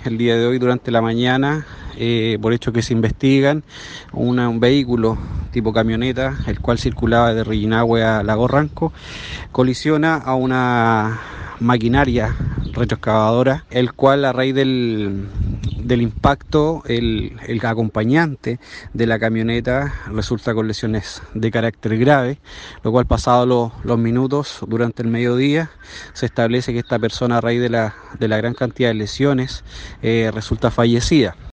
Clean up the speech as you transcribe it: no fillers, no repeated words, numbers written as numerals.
el día de hoy durante la mañana, por hechos que se investigan, un vehículo tipo camioneta, el cual circulaba de Reguinahue a Lago Ranco, colisiona a una maquinaria retroexcavadora, el cual a raíz del impacto, el acompañante de la camioneta resulta con lesiones de carácter grave, lo cual pasados los minutos durante el mediodía se establece que esta persona a raíz de la gran cantidad de lesiones resulta fallecida.